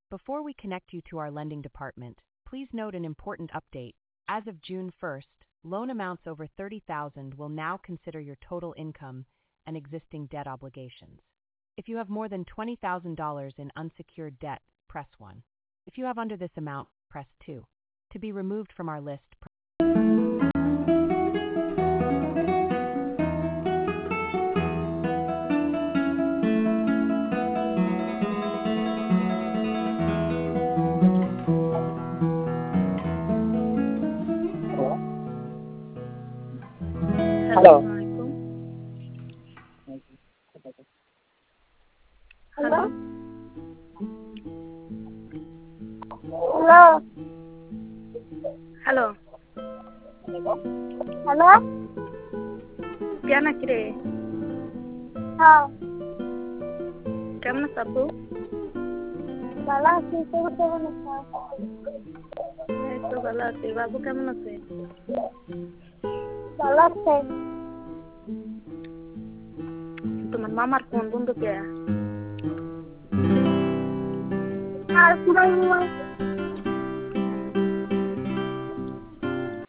Before we connect you to our lending department, please note an important update. As of June 1st, loan amounts over $30,000 will now consider your total income and existing debt obligations. If you have more than $20,000 in unsecured debt, press 1. If you have under this amount, press 2. To be removed from our list, Hello. Hello. Hello. Hello. Hello. क्या ना करे? हाँ. কেমন আছো আপু? ভালো আছি, তুমি কেমন আছো? এই তো ভালো আছি। বাবু কেমন আছে? ভালো আছে। তোমার মামার ফোন বন্ধ কে? আর পুরো